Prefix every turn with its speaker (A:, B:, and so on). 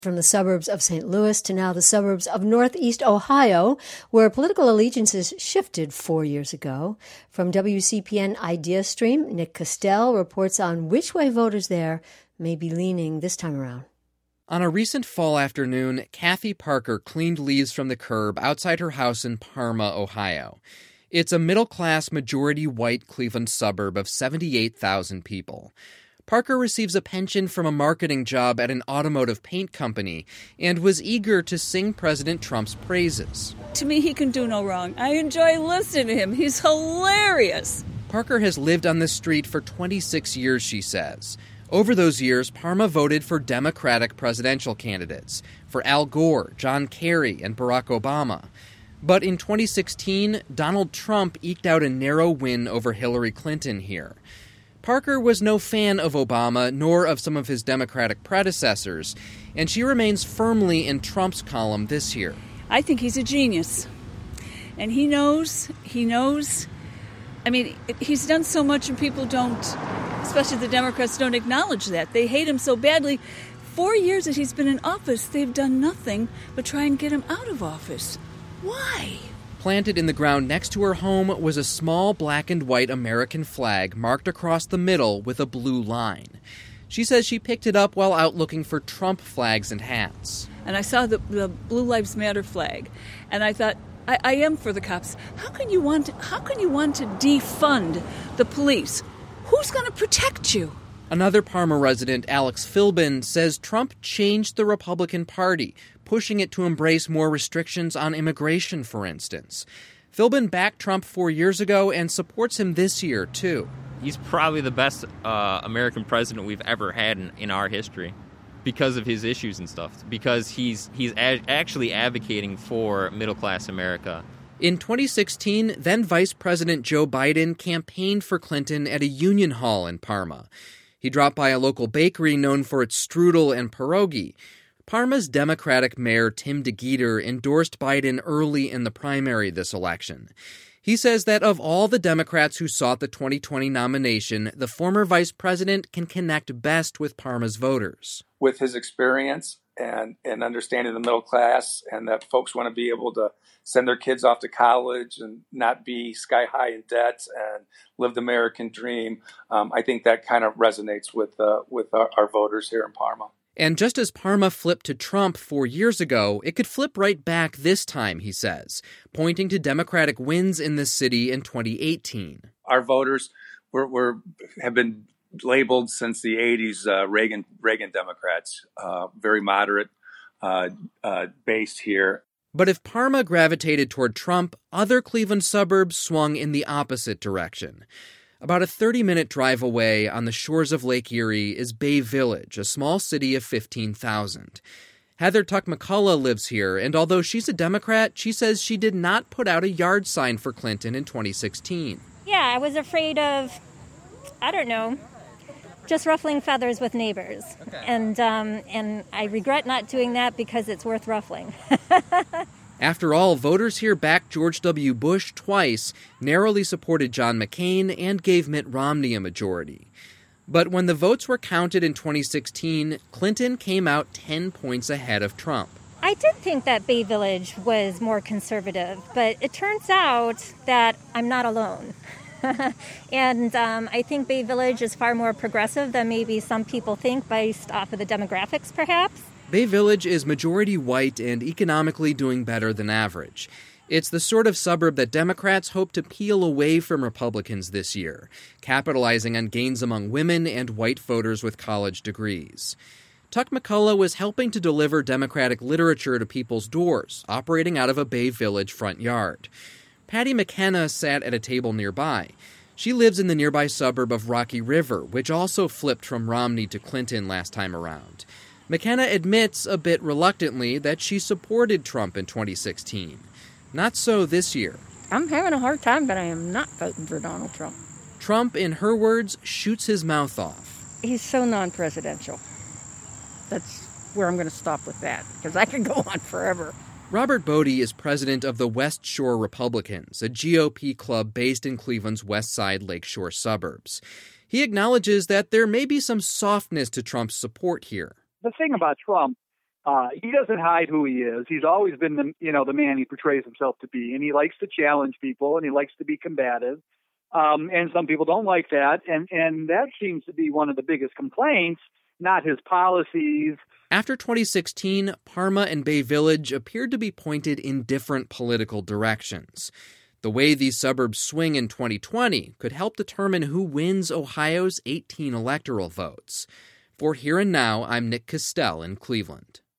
A: From the suburbs of St. Louis to now the suburbs of Northeast Ohio, where political allegiances shifted 4 years ago. From WCPN Idea Stream, Nick Costell reports on which way voters there may be leaning this time around.
B: On a recent fall afternoon, Kathy Parker cleaned leaves from the curb outside her house in Parma, Ohio. It's a middle-class, majority-white Cleveland suburb of 78,000 people. Parker receives a pension from a marketing job at an automotive paint company and was eager to sing President Trump's praises.
C: To me, he can do no wrong. I enjoy listening to him. He's hilarious.
B: Parker has lived on this street for 26 years, she says. Over those years, Parma voted for Democratic presidential candidates, for Al Gore, John Kerry, and Barack Obama. But in 2016, Donald Trump eked out a narrow win over Hillary Clinton here. Parker was no fan of Obama, nor of some of his Democratic predecessors, and she remains firmly in Trump's column this year.
C: I think he's a genius. And he knows. I mean, he's done so much and people don't, especially the Democrats, don't acknowledge that. They hate him so badly. 4 years that he's been in office, they've done nothing but try and get him out of office. Why?
B: Planted in the ground next to her home was a small black and white American flag marked across the middle with a blue line. She says she picked it up while out looking for Trump flags and hats.
C: And I saw the Blue Lives Matter flag, and I thought, I am for the cops. How can you want to defund the police? Who's going to protect you?
B: Another Parma resident, Alex Philbin, says Trump changed the Republican Party, pushing it to embrace more restrictions on immigration, for instance. Philbin backed Trump 4 years ago and supports him this year, too.
D: He's probably the best American president we've ever had in our history because of his issues and stuff, because he's actually advocating for middle-class America.
B: In 2016, then Vice President Joe Biden campaigned for Clinton at a union hall in Parma. He dropped by a local bakery known for its strudel and pierogi. Parma's Democratic mayor Tim DeGeeter endorsed Biden early in the primary this election. He says that of all the Democrats who sought the 2020 nomination, the former vice president can connect best with Parma's voters.
E: With his experience and understanding the middle class, and that folks want to be able to send their kids off to college and not be sky high in debt and live the American dream, I think that kind of resonates with our voters here in Parma.
B: And just as Parma flipped to Trump 4 years ago, it could flip right back this time, he says, pointing to Democratic wins in the city in 2018.
E: Our voters have been labeled since the 80s Reagan Democrats, very moderate based here.
B: But if Parma gravitated toward Trump, other Cleveland suburbs swung in the opposite direction. About a 30-minute drive away on the shores of Lake Erie is Bay Village, a small city of 15,000. Heather Tuck McCullough lives here, and although she's a Democrat, she says she did not put out a yard sign for Clinton in 2016.
F: Yeah, I was afraid of, just ruffling feathers with neighbors. Okay. And I regret not doing that because it's worth ruffling.
B: After all, voters here backed George W. Bush twice, narrowly supported John McCain, and gave Mitt Romney a majority. But when the votes were counted in 2016, Clinton came out 10 points ahead of Trump.
F: I did think that Bay Village was more conservative, but it turns out that I'm not alone. And I think Bay Village is far more progressive than maybe some people think based off of the demographics, perhaps.
B: Bay Village is majority white and economically doing better than average. It's the sort of suburb that Democrats hope to peel away from Republicans this year, capitalizing on gains among women and white voters with college degrees. Tuck McCullough was helping to deliver Democratic literature to people's doors, operating out of a Bay Village front yard. Patty McKenna sat at a table nearby. She lives in the nearby suburb of Rocky River, which also flipped from Romney to Clinton last time around. McKenna admits, a bit reluctantly, that she supported Trump in 2016. Not so this year.
G: I'm having a hard time, but I am not voting for Donald Trump.
B: Trump, in her words, shoots his mouth off.
G: He's so non-presidential. That's where I'm going to stop with that, because I could go on forever.
B: Robert Bodie is president of the West Shore Republicans, a GOP club based in Cleveland's West Side Lakeshore suburbs. He acknowledges that there may be some softness to Trump's support here.
H: The thing about Trump He doesn't hide who he is. He's always been the man he portrays himself to be, and he likes to challenge people, and he likes to be combative. And some people don't like that, and that seems to be one of the biggest complaints, not his policies.
B: After 2016, Parma and Bay Village appeared to be pointed in different political directions. The way these suburbs swing in 2020 could help determine who wins Ohio's 18 electoral votes. For Here and Now, I'm Nick Castell in Cleveland.